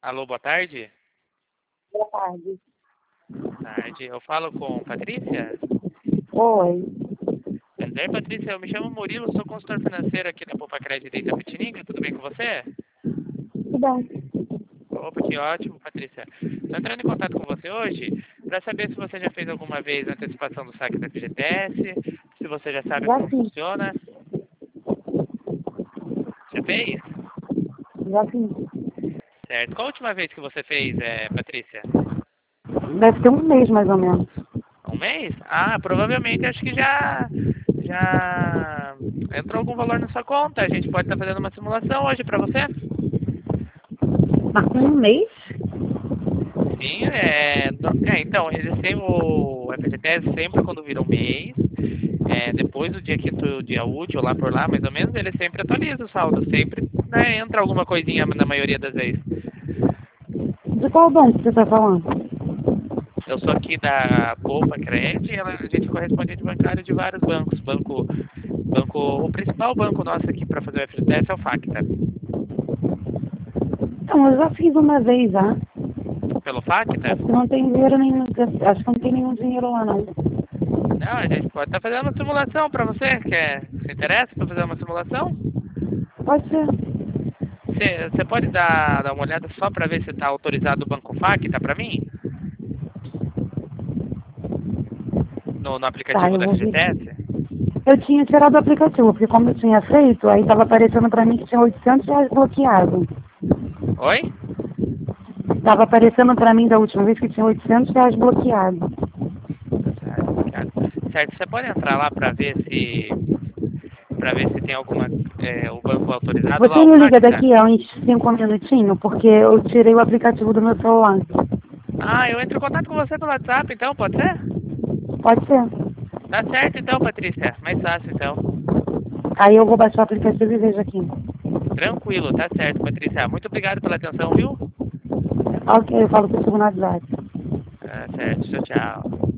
Alô, boa tarde. Boa tarde. Tarde. Eu falo com Patrícia? Oi. Prazer, Patrícia. Eu me chamo Murilo, sou consultor financeiro aqui da Poupa Crédito em Itapetininga. Tudo bem com você? Tudo bem. Opa, que ótimo, Patrícia. Estou entrando em contato com você hoje para saber se você já fez alguma vez a antecipação do saque da FGTS, se você já sabe Já como fiz. funciona. Já fez? Já fiz. Certo. Qual a última vez que você fez, Patrícia? Deve ter um mês, mais ou menos. Um mês? Ah, provavelmente acho que já entrou algum valor na sua conta. A gente pode estar fazendo uma simulação hoje para você? Mas com um mês? Sim, então, eles têm o FGTS sempre quando vira um mês, depois do dia quinto dia útil, lá por lá, mais ou menos, ele sempre atualiza o saldo, sempre, né, entra alguma coisinha na maioria das vezes. De qual banco você está falando? Eu sou aqui da Poupa Cred, a gente é correspondente bancário de vários bancos. O principal banco nosso aqui para fazer o FGTS é o Facta. Não, eu já fiz uma vez já. Pelo Facta? Acho que não tem dinheiro nenhum. Acho que não tem nenhum dinheiro lá, não. Não, a gente pode estar fazendo uma simulação para você. Se interessa para fazer uma simulação? Pode ser. Você pode dar uma olhada só para ver se está autorizado o Banco Facta para mim? No Tá, aplicativo eu da vou ver. FGTS? Eu tinha tirado o aplicativo, porque como eu tinha feito, aí estava aparecendo para mim que tinha R$ 800 bloqueado. Oi? Estava aparecendo para mim da última vez que tinha R$ 800 bloqueado. Certo, obrigado. Certo, você pode entrar lá para ver se tem o banco autorizado lá, Você o me liga Facta? daqui a uns 5 minutinhos, porque eu tirei o aplicativo do meu celular. Ah, eu entro em contato com você pelo WhatsApp, então, pode ser? Pode ser. Tá certo, então, Patrícia. Mais fácil, então. Aí eu vou baixar o aplicativo e vejo aqui. Tranquilo, tá certo, Patrícia. Muito obrigado pela atenção, viu? Ok, eu falo contigo no WhatsApp. Tá certo, tchau, tchau.